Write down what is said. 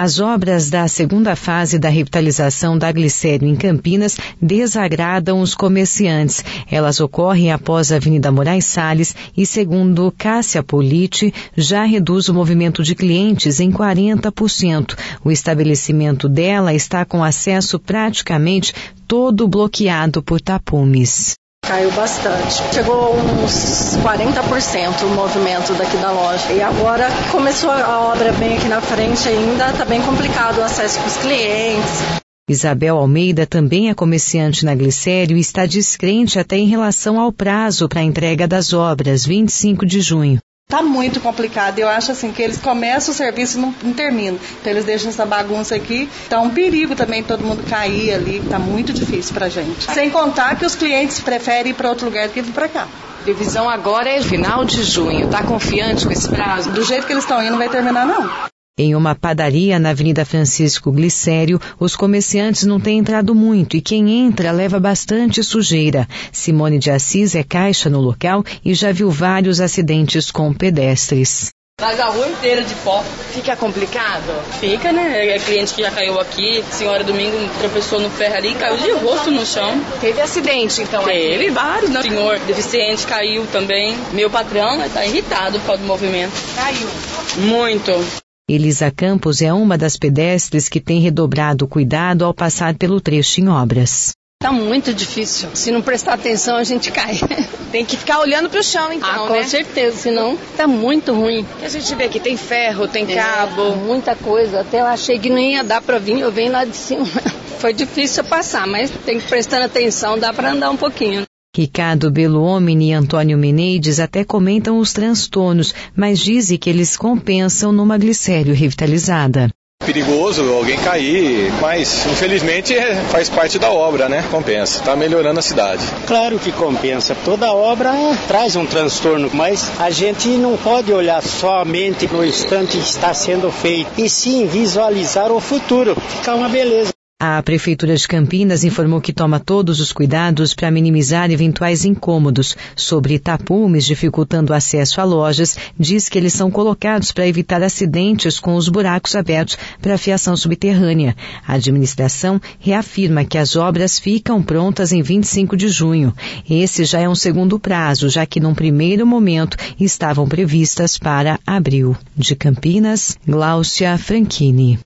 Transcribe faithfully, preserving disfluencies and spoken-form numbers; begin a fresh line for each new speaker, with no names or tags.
As obras da segunda fase da revitalização da Glicério em Campinas desagradam os comerciantes. Elas ocorrem após a Avenida Moraes Salles e, segundo Cássia Politi, já reduz o movimento de clientes em quarenta por cento. O estabelecimento dela está com acesso praticamente todo bloqueado por tapumes.
Caiu bastante. Chegou uns quarenta por cento o movimento daqui da loja. E agora começou a obra bem aqui na frente ainda, está bem complicado o acesso para os clientes.
Isabel Almeida também é comerciante na Glicério e está descrente até em relação ao prazo para a entrega das obras, vinte e cinco de junho.
Tá muito complicado. Eu acho assim que eles começam o serviço e não, não terminam. Então eles deixam essa bagunça aqui. Tá um perigo também todo mundo cair ali. Tá muito difícil pra gente. Sem contar que os clientes preferem ir para outro lugar do que vir pra cá.
Previsão agora é final de junho. Tá confiante com esse prazo?
Do jeito que eles estão indo, não vai terminar não.
Em uma padaria na Avenida Francisco Glicério, os comerciantes não têm entrado muito e quem entra leva bastante sujeira. Simone de Assis é caixa no local e já viu vários acidentes com pedestres.
Faz a rua inteira de pó.
Fica complicado?
Fica, né? É cliente que já caiu aqui, senhora domingo tropeçou no ferro ali e caiu de rosto no chão.
Teve acidente, então?
Teve vários, né? Senhor deficiente caiu também. Meu patrão está irritado por causa do movimento.
Caiu?
Muito.
Elisa Campos é uma das pedestres que tem redobrado o cuidado ao passar pelo trecho em obras.
Tá muito difícil. Se não prestar atenção, a gente cai.
Tem que ficar olhando pro chão, então,
ah, com
né?
Com certeza, senão tá muito ruim.
A gente vê que tem ferro, tem é, cabo.
Muita coisa. Até eu achei que não ia dar pra vir, eu venho lá de cima. Foi difícil passar, mas tem que prestar atenção, dá pra andar um pouquinho.
Ricardo Belluomini e Antônio Meneides até comentam os transtornos, mas dizem que eles compensam numa Glicério revitalizada.
Perigoso alguém cair, mas infelizmente faz parte da obra, né? Compensa, está melhorando a cidade.
Claro que compensa, toda obra traz um transtorno, mas a gente não pode olhar somente no instante que está sendo feito, e sim visualizar o futuro, fica uma beleza.
A Prefeitura de Campinas informou que toma todos os cuidados para minimizar eventuais incômodos. Sobre tapumes dificultando o acesso a lojas, diz que eles são colocados para evitar acidentes com os buracos abertos para a fiação subterrânea. A administração reafirma que as obras ficam prontas em vinte e cinco de junho. Esse já é um segundo prazo, já que num primeiro momento estavam previstas para abril. De Campinas, Gláucia Franchini.